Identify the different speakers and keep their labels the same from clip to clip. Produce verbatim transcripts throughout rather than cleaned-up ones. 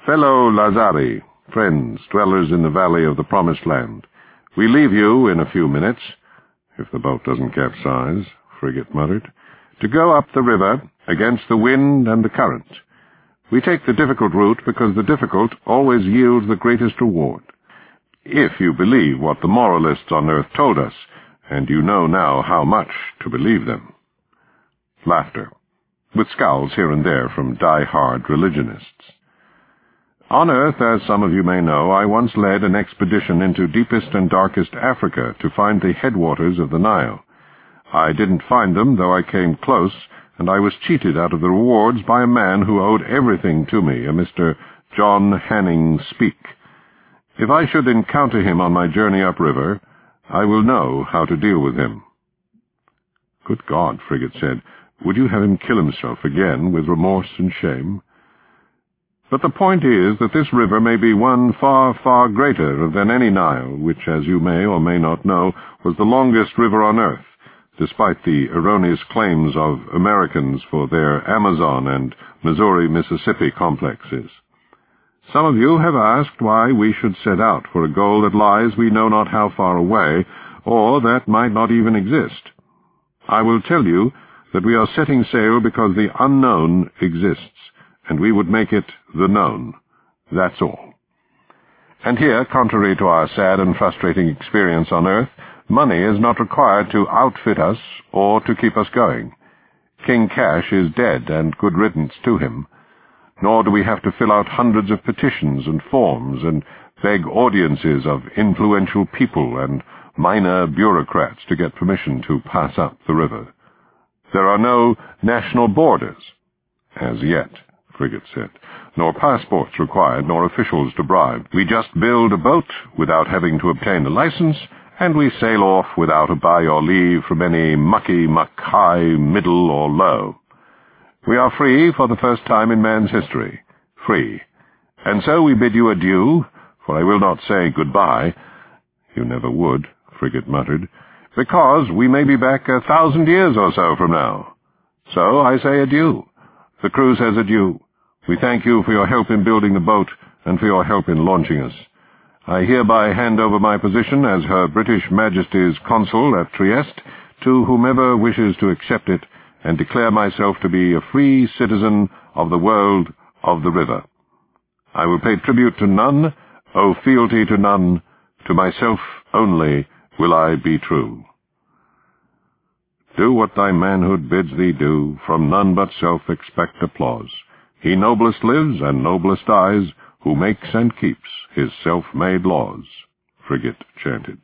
Speaker 1: Fellow Lazari, friends, dwellers in the valley of the Promised Land, we leave you in a few minutes, if the boat doesn't capsize, Frigate muttered, to go up the river against the wind and the current. We take the difficult route because the difficult always yields the greatest reward. If you believe what the moralists on earth told us, and you know now how much to believe them. Laughter, with scowls here and there from die-hard religionists. On earth, as some of you may know, I once led an expedition into deepest and darkest Africa to find the headwaters of the Nile. I didn't find them, though I came close, and I was cheated out of the rewards by a man who owed everything to me, a Mister John Hanning Speke. If I should encounter him on my journey upriver, I will know how to deal with him. Good God, Frigate said, would you have him kill himself again with remorse and shame? But the point is that this river may be one far, far greater than any Nile, which, as you may or may not know, was the longest river on earth, despite the erroneous claims of Americans for their Amazon and Missouri-Mississippi complexes. Some of you have asked why we should set out for a goal that lies we know not how far away, or that might not even exist. I will tell you that we are setting sail because the unknown exists, and we would make it the known. That's all. And here, contrary to our sad and frustrating experience on earth, money is not required to outfit us or to keep us going. King Cash is dead, and good riddance to him. Nor do we have to fill out hundreds of petitions and forms and beg audiences of influential people and minor bureaucrats to get permission to pass up the river. There are no national borders, as yet, Frigate said, nor passports required, nor officials to bribe. We just build a boat without having to obtain a license, and we sail off without a by your leave from any mucky-muck high, middle, or low. We are free for the first time in man's history. Free. And so we bid you adieu, for I will not say goodbye. You never would, Frigate muttered, because we may be back a thousand years or so from now. So I say adieu. The crew says adieu. We thank you for your help in building the boat and for your help in launching us. I hereby hand over my position as Her British Majesty's Consul at Trieste to whomever wishes to accept it, and declare myself to be a free citizen of the world of the river. I will pay tribute to none, owe fealty to none, to myself only will I be true. Do what thy manhood bids thee do, from none but self expect applause. He noblest lives and noblest dies, who makes and keeps his self-made laws, Frigate chanted.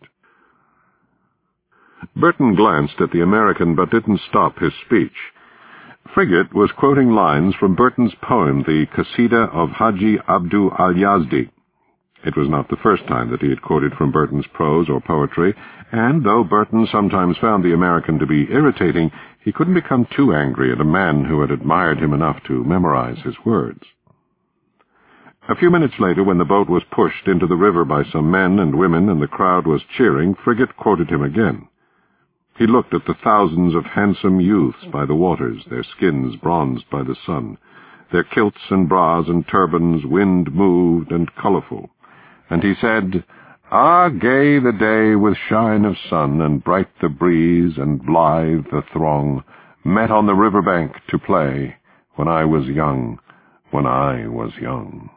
Speaker 1: Burton glanced at the American but didn't stop his speech. Frigate was quoting lines from Burton's poem, the Qasida of Haji Abdu al-Yazdi. It was not the first time that he had quoted from Burton's prose or poetry, and though Burton sometimes found the American to be irritating, he couldn't become too angry at a man who had admired him enough to memorize his words. A few minutes later, when the boat was pushed into the river by some men and women and the crowd was cheering, Frigate quoted him again. He looked at the thousands of handsome youths by the waters, their skins bronzed by the sun, their kilts and bras and turbans wind-moved and colorful, and he said, Ah, gay the day with shine of sun, and bright the breeze, and blithe the throng, met on the river bank to play, when I was young, when I was young.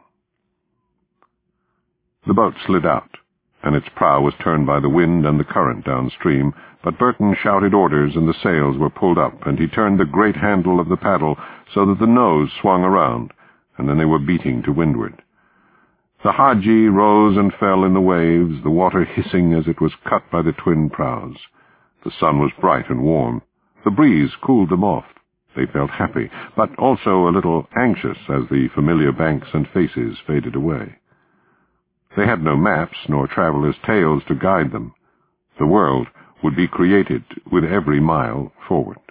Speaker 1: The boat slid out, and its prow was turned by the wind and the current downstream, but Burton shouted orders and the sails were pulled up, and he turned the great handle of the paddle so that the nose swung around, and then they were beating to windward. The Haji rose and fell in the waves, the water hissing as it was cut by the twin prows. The sun was bright and warm. The breeze cooled them off. They felt happy, but also a little anxious as the familiar banks and faces faded away. They had no maps nor travelers' tales to guide them. The world would be created with every mile forward.